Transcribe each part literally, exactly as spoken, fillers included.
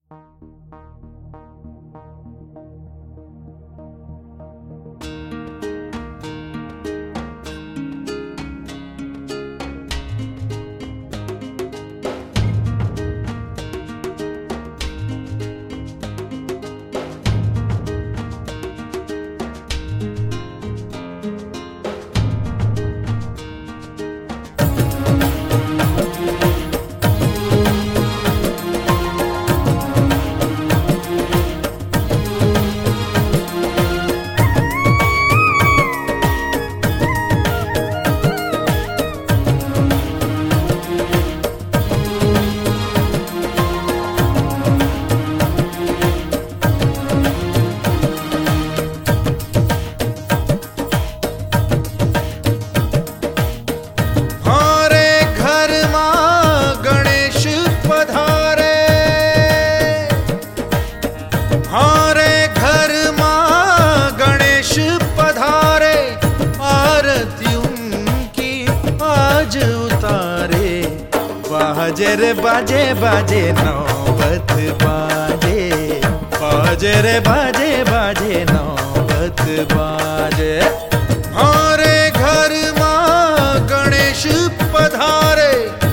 बाजे रे बाजे बाजे नौबत बाजे, बाजे रे बाजे बाजे नौबत बाजे। हमारे घर माँ गणेश पधारे,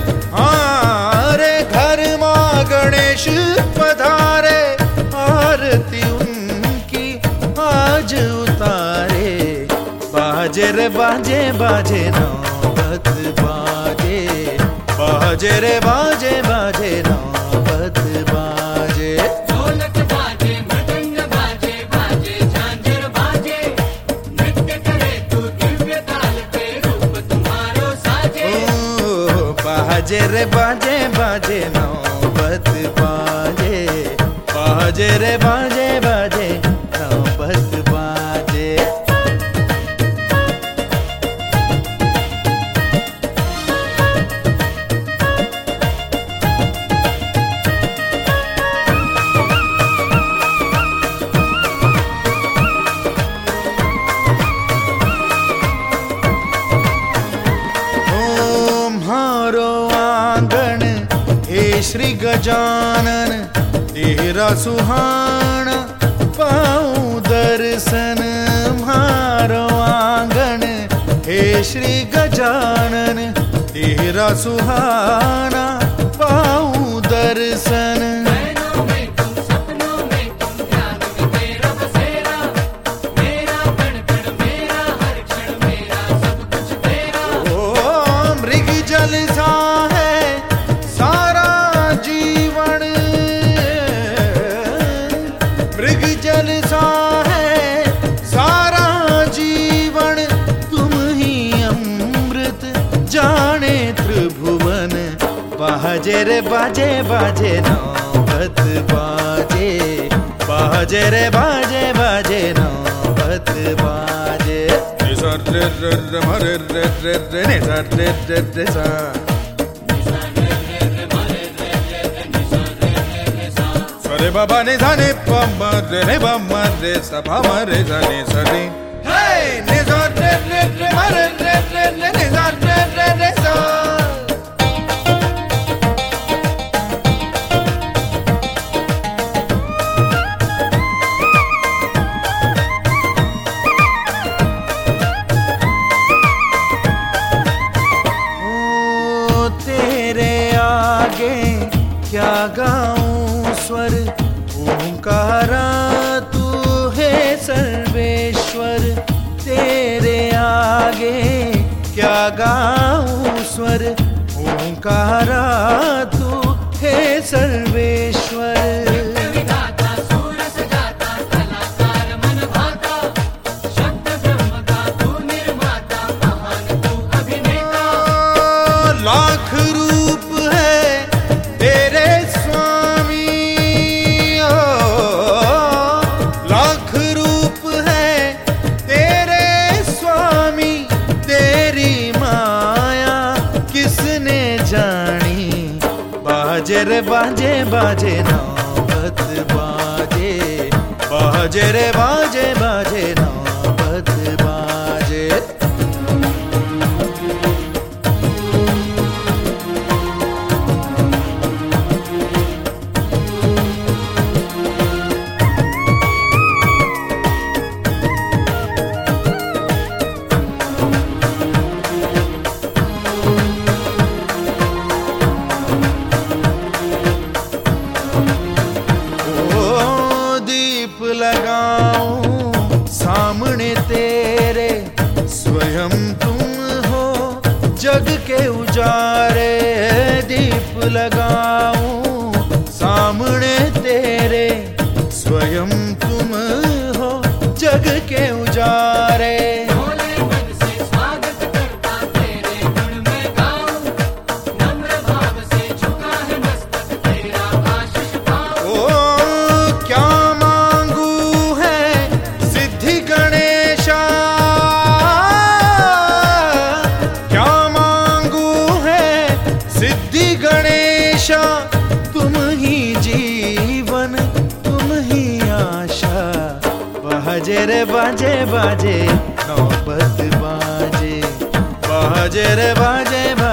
हमारे घर माँ गणेश पधारे, आरती उनकी आज उतारे। बाजे रे बाजे बाजे नौबत बाजे, बाजे रे बाजे बाजे नौबत बाजे। ढोलक बाजे, मृदंग बाजे, बाजे झांझर बाजे, नृत्य करे तू दिव्य ताल पे, रूप तुम्हारो साजे। ओ बाजे रे बाजे बाजे नौबत बाजे, बाजे रे बाजे बाजे नौबत बाजे। श्री गजानन तेरा सुहाना पाऊं दर्शन, मारो आंगन हे श्री गजानन तेरा सुहाना पाऊं दर्शन। बाजे रे बाजे बाजे नौबत बाजे, बाजे रे बाजे बाजे नौबत बाजे। निसा रे रे रे मरे रे रे रे निसा रे रे रे सा, सरे बाबा ने जाने पम्मा रे रे बम्मा रे सा भामा रे जाने सरे। हे निसा रे रे रे मरे रे रे रे निसा रे रे रे सा। क्या गाऊं स्वर ओंकारा तू है सर्वेश्वर, तेरे आगे क्या गाऊं स्वर ओंकारा तू है सर्वेश्वर। लाख रूप है तेरे स्वामी, ओ लाख रूप है तेरे स्वामी, तेरी माया किसने जानी। बाजे रे बाजे बाजे नौबत बाजे, बाजे रे बाजे बाजे नौबत बाजे। बाजे रे बाजे बाजे नौबत बाजे बाजे रे बाजे बाजे